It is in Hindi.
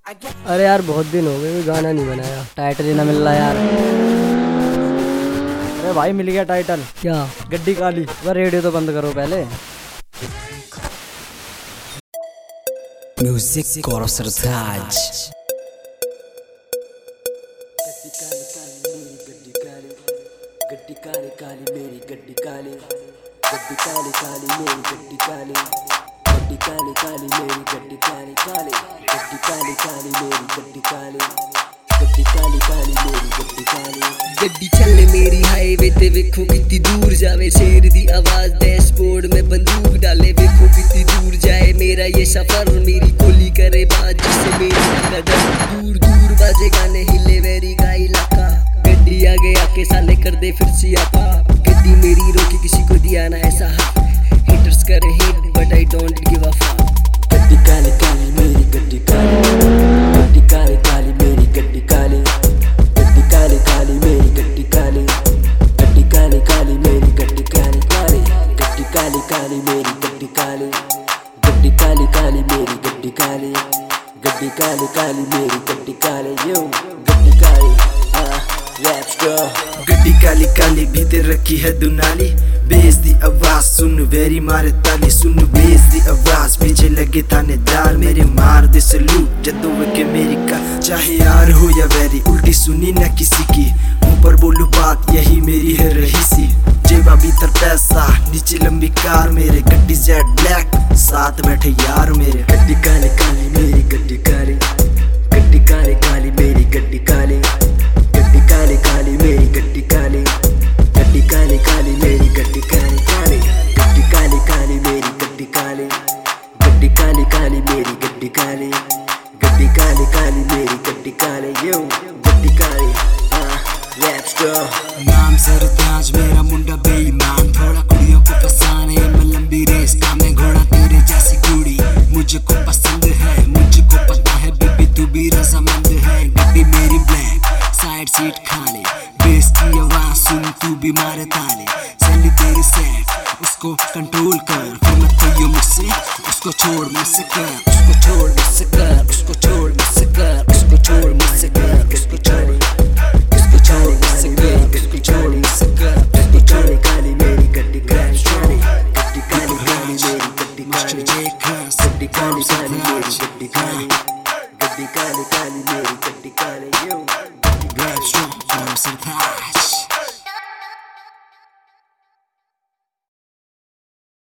अरे यार बहुत दिन हो गए गाना नहीं बनाया, टाइटल ही ना मिल रहा यार। अरे भाई मिल गया टाइटल। क्या? गड्डी काली। वह रेडियो तो बंद करो पहले। म्यूजिक कोरसरताज। गड्डी काली काली मेरी गड्डी काली, गड्डी काली काली मेरी गड्डी काली, गड्डी काली काली मेरी गड्डी काली काली, गड्डी काली काली मेरी गड्डी काली, गड्डी काली काली मेरी गड्डी काली। गड्डी चले मेरी हाईवे ते वेखो कितनी दूर जावे, शेर दी आवाज डैशबोर्ड में बंदूक डाले, वेखो कितनी दूर जाए मेरा ये सफर, मेरी गोली करे बात जिससे मेरी कदम दूर दूर बाजे गाने हिले वेरी का इलाका। गड्डी आगे आके साले कर दे फिर सियापा, गड्डी मेरी रोकी किसी को दिया ना ऐसा हक, हिटर्स करे hate but I don't give a fuck. गड्डी काली काली मेरी गड्डी काली, गड्डी काली काली मेरी गड्डी काली, गड्डी काली काली मेरी गड्डी काली, गड्डी काली काली मेरी गड्डी काली काली, गड्डी काली काली मेरी गड्डी काली, गड्डी काली काली मेरी गड्डी काली, गड्डी काली काली मेरी गड्डी काली। यो गड्डी काली गड्डी काली काली भीतर रखी है दुनाली, बेस दी आवाज सुन वेरी मारे ताली, सुन बेस दी आवाज पीछे लगे थानेदार मेरे मार दे सलूट जदों के मेरी का, चाहे यार हो या वेरी उल्टी सुनी ना किसी की, ऊपर बोलू बात यही मेरी है रहीसी। जेबा भीतर पैसा नीचे लंबी कार मेरे, गड्डी जेड ब्लैक साथ बैठे यार मेरे। गड्डी काली काली मेरी गड्डी काली, गड्डी काली काली मेरी गड्डी काली, गड्डी काली काली मेरी गड्डी काली, गड्डी काली काली मेरी गड्डी काली काली, गड्डी काली काली मेरी गड्डी काली, गड्डी काली काली मेरी गड्डी काली, गड्डी काली काली मेरी गड्डी काली। यो गड्डी काली नाम सरताज मेरा मुंडा बेईमान, थोड़ा कुड़ियों को फसाने में लंबी रेस का मैं घोड़ा तेरे जैसी कुड़ी, मुझको पसंद है मुझको पता है बेबी तू भी रजामंद है। गड्डी मेरी ब्लैक साइड सीट खाली, बेस की आवाज सुन तू भी मारे ताले, सैली तेरी सेट उसको कंट्रोल कर, फिर मत कहियो मुझसे उसको छोड़ मुझसे कर, उसको छोड़ मुझसे कर, उसको छोड़ मुझसे कर, उसको छोड़ मुझसे कर, उसको छोड़ उसको छोड़ मुझसे कर, उसको छोड़ मुझसे कर। गड्डी काली काली मेरी गड्डी काली काली, गड्डी काली काली मेरी गड्डी काली, गड्डी काली काली मेरी गड्डी काली, गड्डी काली काली मेरी गड्डी काली। यो Grab strong,